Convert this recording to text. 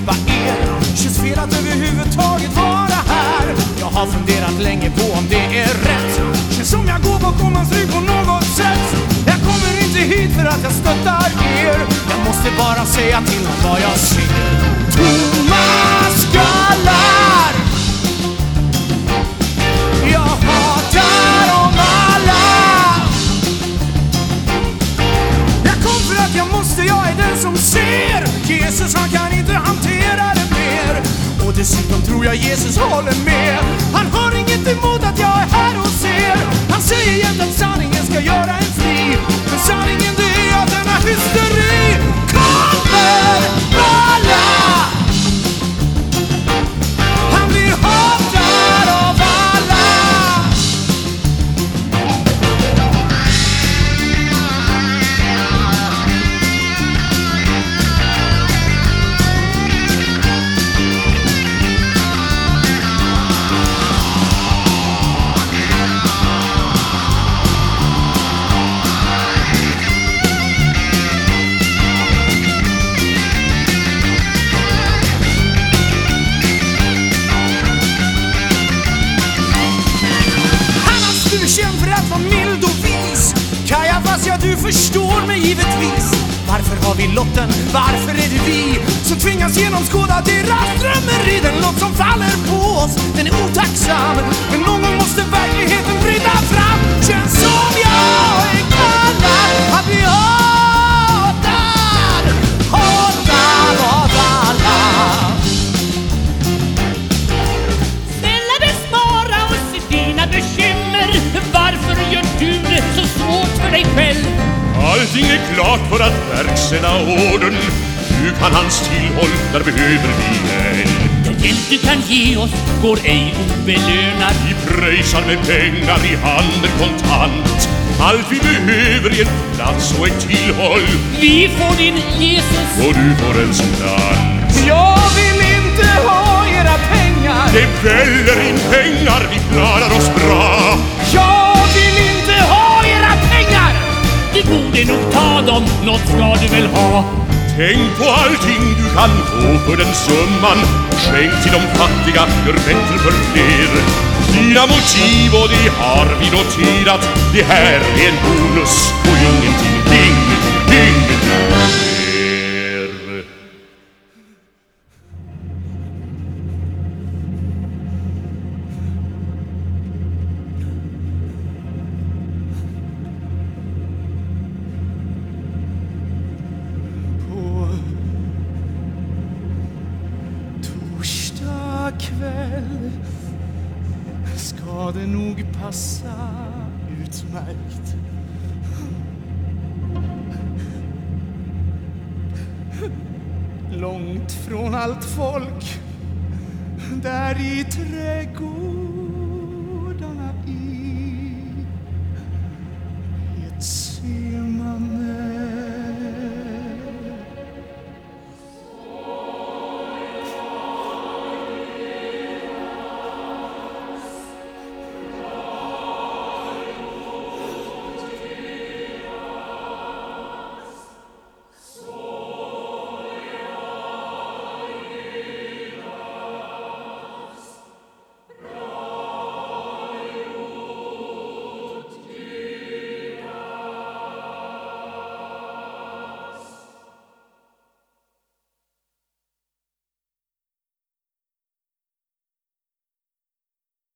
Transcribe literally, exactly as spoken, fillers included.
Vad är det? Känns fel att överhuvudtaget vara här. Jag har funderat länge på om det är rätt. Känns som jag går bakom hans rygg på något sätt. Jag kommer inte hit för att jag stöttar er. Jag måste bara säga till om vad jag ser. Tomma skallar. Jag hatar dem alla. Jag kom för att jag måste, jag är den som ser. Jesus, han kan inte hantera det mer. Och dessutom tror jag Jesus håller med. Han har inget emot att jag är här och ser. Han säger jämt att sanningen ska göra en fri. Men sanningen det är att denna hysteri kommer alla. Han blir hatad av alla. Känd för att vara mild och vis. Kajafas, ja du förstår mig givetvis. Varför har vi lotten? Varför är det vi som tvingas genomskåda deras drömmeri? Den lott som faller på oss, den är otacksam. Men någon gång måste verkligheten bryta fram. Känns som jag är kallad att bli hatad. Hatad av alla. Snälla bespara oss dina bekymmer. Varför gör du det så svårt för dig själv? Allting är klart för att verkställa orden. Du kan hans tillhåll, där behöver vi hjälp. Den hjälp du kan ge oss går ej obelönad. Vi pröjsar med pengar i handen kontant. Allt vi behöver är en plats och ett tillhåll. Vi får din Jesus och du får en slant. Jag vill inte ha era pengar. Det väller in pengar, vi klarar oss bra. Jag vill inte ha era pengar. Du borde nog ta dem, något ska du väl ha. Tänk på allting du kan få för den summan. Skänk till de fattiga, gör bättre för fler. Dina motiv och det har vi noterat. Det här är en bonus och ingenting, ingenting, ingenting mer. Kväll ska det nog passa utmärkt. Långt från allt folk där i trädgården.